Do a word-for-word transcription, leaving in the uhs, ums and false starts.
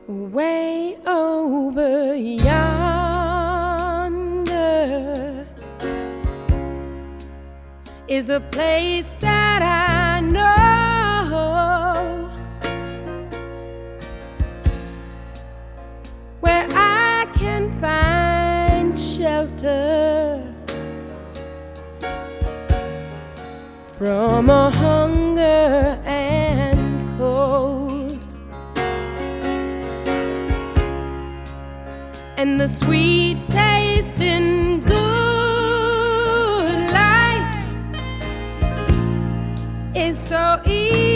Way over yonder is a place that I know, where I can find shelter from a hunger and cold, and the sweet taste in good life is so easy.